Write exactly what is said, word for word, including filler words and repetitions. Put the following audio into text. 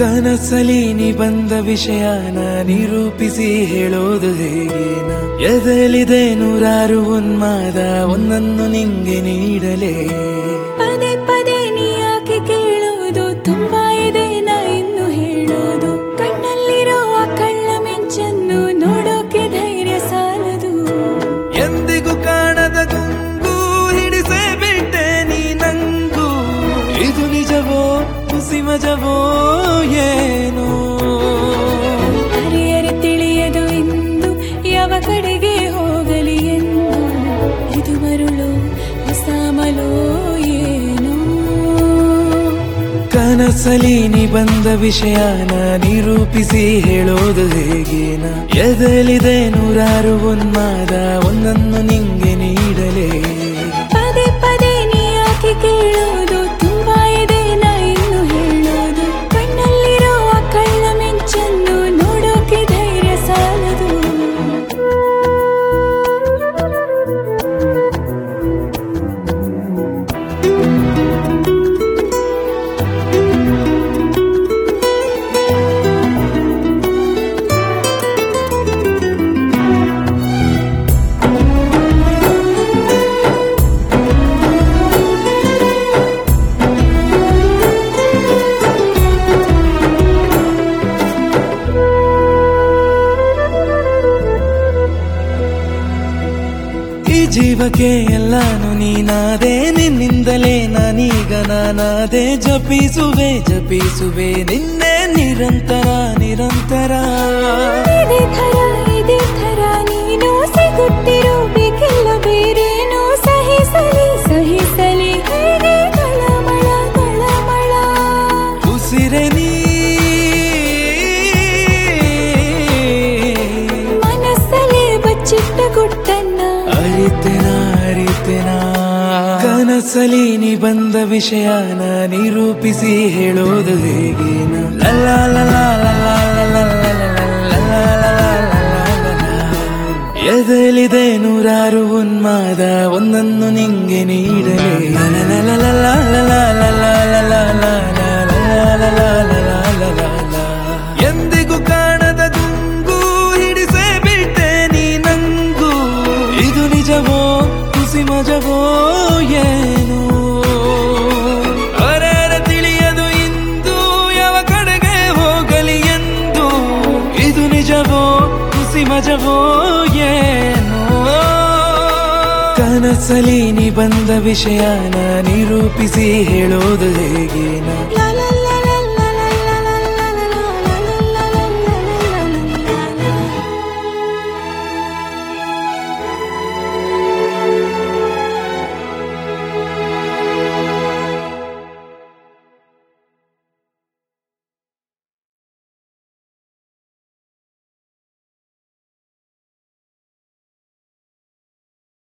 ಕನಸಲಿ ನೀ ಬಂದ ವಿಷಯನ ನಿರೂಪಿಸಿ ಹೇಳೋದು ಹೇಗೇನ ಎದಲಿದೆ ನೂರಾರು ಉನ್ಮಾದ ಒಂದನ್ನು ನಿಂಗೆ ನೀಡಲೇ ಪದೇ ಪದೇ ನೀ ಯಾಕೆ ಕೇಳೋದು ತುಂಬಾ ಇದೆ ನಾ ಇನ್ನು ಹೇಳೋದು ಕಣ್ಣಲ್ಲಿರುವ ಕಳ್ಳ ಮಿಂಚನ್ನು ನೋಡೋಕೆ ಧೈರ್ಯ ಸಾಲದು ಎಂದಿಗೂ ಕಾಣದ ಗುಂಗು ಹಿಡಿಸೇ ಬಿಟ್ಟೆ ನೀ ನಂಗೂ ಇದು ನಿಜವೋ ಹುಸಿ ಮಜವೋ ಏನೋ ಹರಿಯರೆ ತಿಳಿಯದು ಇಂದು ಯಾವ ಕಡೆಗೆ ಹೋಗಲಿ ಎಂದು ಇದು ಮರುಳು ಹೊಸಾಮಲೋ ಏನೋ ಕನಸಲಿ ನೀ ಬಂದ ವಿಷಯನ ನಿರೂಪಿಸಿ ಹೇಳೋದು ಹೇಗೇನ ಎದಲಿದೆ ನೂರಾರು ಉನ್ಮಾದ ಒಂದನ್ನು ನಿಂಗೆ ನೀಡಲೇ ಪದೇ ಪದೇ ನೀ ಯಾಕೆ ಕೇಳೋದು ತುಂಬಾ ಇದೆ ನಾ ಇನ್ನು ಹೇಳೋದು ಕಣ್ಣಲ್ಲಿರುವ ಕಳ್ಳ ಮಿಂಚನ್ನು ನೋಡೋಕೆ ಧೈರ್ಯ ಸಾಲದು ಜೀವಕ್ಕೆ ಎಲ್ಲಾನು ನೀನಾದೆ ನಿನ್ನಿಂದಲೇ ನಾನೀಗ ನಾನಾದೆ ಜಪಿಸುವೆ ಜಪಿಸುವೆ ನಿನ್ನೆ ನಿರಂತರ ನಿರಂತರ ಇದೇ ಥರ ಇದೇ ಥರ ನೀನು ಸಿಗುತ್ತಿರೋ ಬೇಕಿಲ್ಲ ಬೇರೇನೋ ಸಹಿಸಲಿ ಸಹಿಸಲಿ ಹೇಗೆ ತಳಮಳ ತಳಮಳ ಉಸಿರೆ ನೀ ಮನಸ್ಸಲ್ಲಿ ಬಚ್ಚಿಟ್ಟ ಗುಟ್ಟನ್ನ ಅರಿತೆನ ಅರಿತೆನ ಕನಸಲಿ ನೀ ಬಂದ ವಿಷಯನ ನಿರೂಪಿಸಿ ಹೇಳೋದು ಹೇಗೇನ ಲಲಾ ಲಲಾ ಲಲಾ ಲಲಾ ಲಲಾ ಲಲಾ ಎದಲಿದೆ ನೂರಾರು ಉನ್ಮಾದ ಒಂದನ್ನು ನಿಂಗೆ ನೀಡಲೇ ಲಲಾ ಲಲಾ ಲಲಾ ಲಲಾ ಲಲಾ ಲಲಾ ಲಲಾ ಎಂದಿಗೂ ಕಾಣದ ಗುಂಗು ಹಿಡಿಸೇ ಬಿಟ್ಟೆ ನೀ ನಂಗೂ ಇದು ನಿಜವೋ ಹುಸಿ ಮಜವೋ ಏನೋ ಅರೆರೆ ತಿಳಿಯದು ಇಂದು ಯಾವ ಕಡೆಗೆ ಹೋಗಲಿ ಎಂದು ಇದು ನಿಜವೋ ಹುಸಿ ಮಜವೋ ಏನೋ ಕನಸಲಿ ನೀ ಬಂದ ವಿಷಯನ ನಿರೂಪಿಸಿ ಹೇಳೋದು ಹೇಗೇನ ಲಾ ಲಾ